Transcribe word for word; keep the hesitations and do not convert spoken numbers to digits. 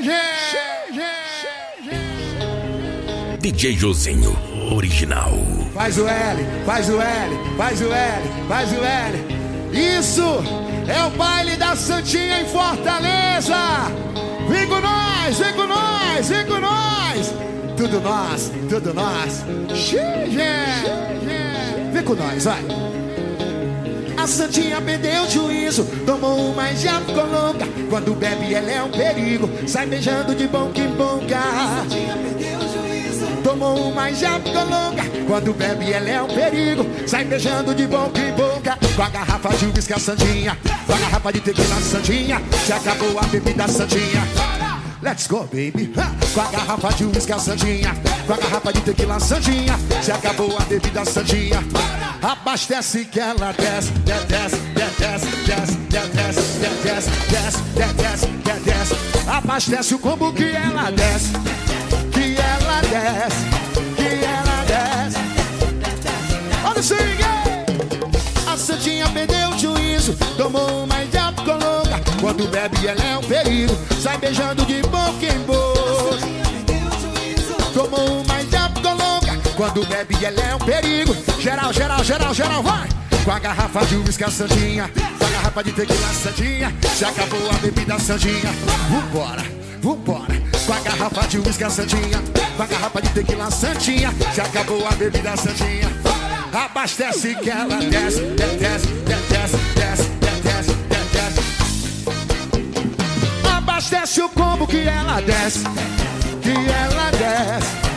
D J Josinho, original. Faz o L, faz o L, faz o L, faz o L. Isso é o baile da Santinha em Fortaleza. Vem com nós, vem com nós, vem com nós. Tudo nós, tudo nós. Vem com nós, vai. A Santinha perdeu o juízo, tomou uma e já ficou louca. Quando bebe ela é um perigo, sai beijando de boca em boca. A Santinha perdeu o juízo, tomou uma e já ficou louca. Quando bebe ela é um perigo, sai beijando de boca em boca. Com a garrafa de uísque a Santinha, com a garrafa de tequila a Santinha, se acabou a bebida Santinha. Let's go, baby. Com a garrafa de uísque a Santinha, com a garrafa de tequila Santinha, se acabou a bebida Santinha. Abastece que ela desce, desce, desce, desce, desce, desce, desce, desce, desce. Abastece o combo que ela desce, que ela desce, que ela desce. Olha o swing! A Santinha perdeu o juízo, tomou uma e já ficou louca. Quando bebe ela é um perigo, sai beijando de boca em boca. Tomou uma e já ficou louca. Quando bebe ela é um perigo. Geral, geral, geral, geral, vai! Com a garrafa de uísque a Santinha, com a garrafa de tequila a Santinha, se acabou a bebida Santinha. Vambora, vambora. Com a garrafa de uísque a Santinha, com a garrafa de tequila a Santinha, se acabou a bebida Santinha. Abastece que ela desce, desce, desce, desce, desce, desce. Abastece o combo que ela desce, que ela desce.